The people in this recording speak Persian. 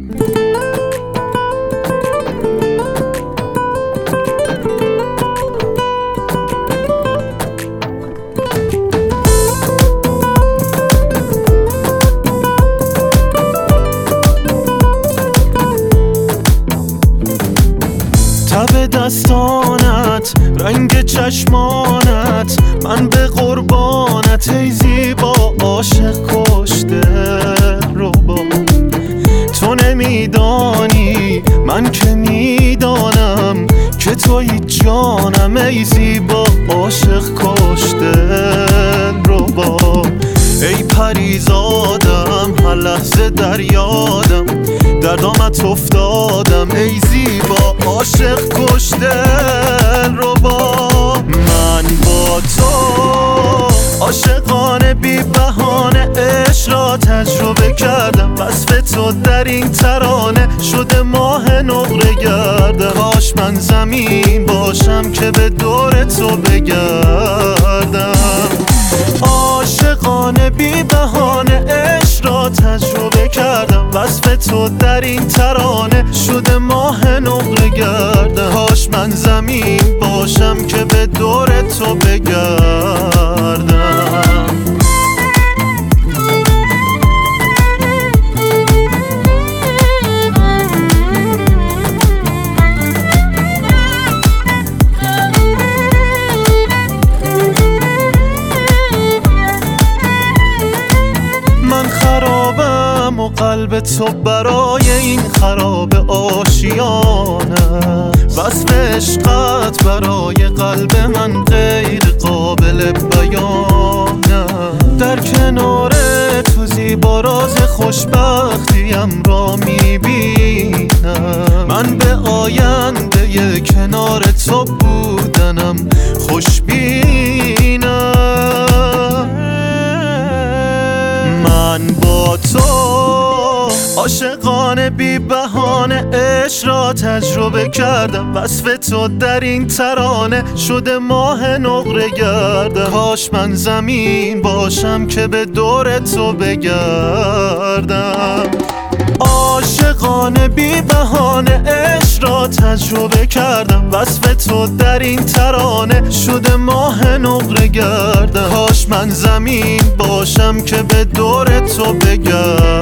تب دستانت، رنگ چشمانت، من به قربانت ای زیبا عاشق کشته رو با تو نمیدانی من که میدانم که توی جانم ای زیبا عاشق کشته رو با ای پریزادم هر لحظه در یادم در دامت افتادم ای زیبا عاشق کشته رو با من با تو عاشقانه بی بهانه عشق را تجربه کردم وصف تو در این ترانه شده ماه نقره گردم کاش من زمین باشم که به دور تو بگردم عاشقانه بی بهانه عشق را تجربه کردم وصف تو در این ترانه شده ماه نقره گردم کاش من زمین باشم که به دور تو بگردم و قلب تو برای این خراب آشیانه وصف عشقت برای قلب من غیر قابل بیانه در کنار تو زیبا راز خوشبختیم را میبینم من به آینده کنار تو بودنم خوشبینم من با تو عاشقانه بی بهانه عشق را تجربه کردم وصف تو در این ترانه شده ماه نقره گردم کاش من زمین باشم که به دور تو بگردم عاشقانه بی بهانه عشق را تجربه کردم وصف تو در این ترانه شده ماه نقره گردم کاش من زمین باشم که به دور تو بگردم